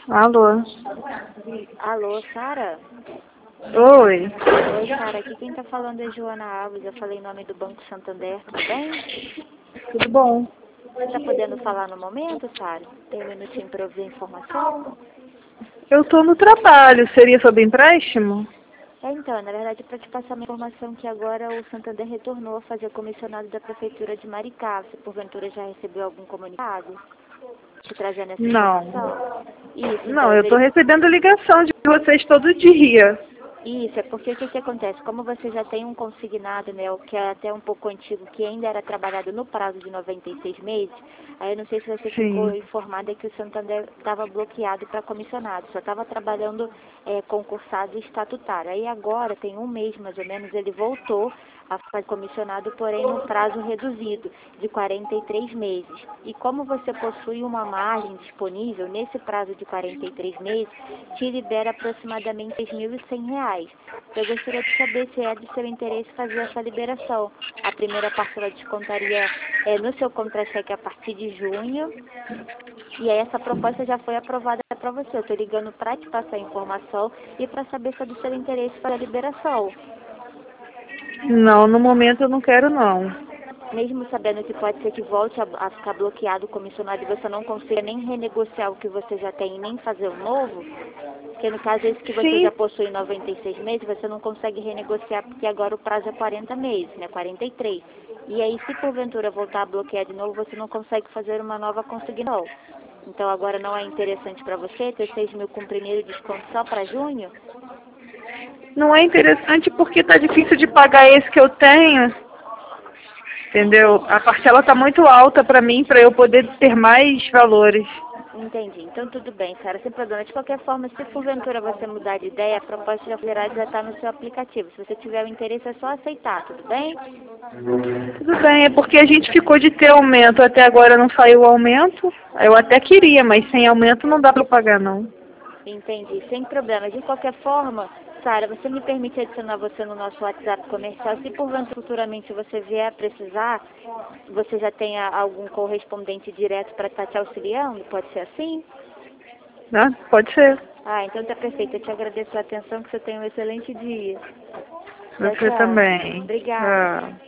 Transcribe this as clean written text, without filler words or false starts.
Alô? Alô, Sara? Oi. Oi, Sara. Aqui quem tá falando é Joana Alves. Eu falei em nome do Banco Santander, tudo bem? Tudo bom? Você tá podendo falar no momento, Sara? Tem um minutinho para ouvir a informação? Eu tô no trabalho. Seria sobre empréstimo? Então, na verdade, para te passar uma informação que agora o Santander retornou a fazer comissionado da Prefeitura de Maricá. Você, porventura, já recebeu algum comunicado te trazendo essa Não. informação? Isso, então, Não, eu tô recebendo ligação de vocês todo dia. Isso, é porque o que que acontece? Como você já tem um consignado, né, o que é até um pouco antigo, que ainda era trabalhado no prazo de 96 meses, aí eu não sei se você ficou Sim. informada que o Santander estava bloqueado para comissionado, só estava trabalhando concursado e estatutário. Aí agora, tem um mês mais ou menos, ele voltou a fazer comissionado, porém num prazo reduzido, de 43 meses. E como você possui uma margem disponível, nesse prazo de 43 meses, te libera aproximadamente R$ 6.100. Eu gostaria de saber se é do seu interesse fazer essa liberação. A primeira parcela descontaria no seu contra-cheque a partir de junho. E aí essa proposta já foi aprovada para você. Eu estou ligando para te passar a informação e para saber se é do seu interesse fazer a liberação. Não, no momento eu não quero não. Mesmo sabendo que pode ser que volte a ficar bloqueado o comissionado e você não consiga nem renegociar o que você já tem e nem fazer um novo, porque no caso esse que você já Sim. possui 96 meses, você não consegue renegociar porque agora o prazo é 40 meses, né? 43. E aí se porventura voltar a bloquear de novo, você não consegue fazer uma nova consignação. Então agora não é interessante para você ter 6.000 com primeiro desconto só para junho? Não é interessante porque tá difícil de pagar esse que eu tenho. Entendeu? A parcela tá muito alta para mim, para eu poder ter mais valores. Entendi. Então tudo bem, Sara, sem problema. De qualquer forma, se porventura você mudar de ideia, a proposta de federal já está no seu aplicativo. Se você tiver o interesse, é só aceitar, tudo bem? Tudo bem, é porque a gente ficou de ter aumento. Até agora não saiu o aumento. Eu até queria, mas sem aumento não dá para pagar não. Entendi, sem problema. De qualquer forma, Sara, você me permite adicionar você no nosso WhatsApp comercial? Se porventura futuramente você vier a precisar, você já tenha algum correspondente direto para estar te auxiliando? Pode ser assim? Né? Pode ser. Ah, então tá perfeito. Eu te agradeço a atenção, que você tenha um excelente dia. Tchau, Você tchau. também. Obrigada. Tchau.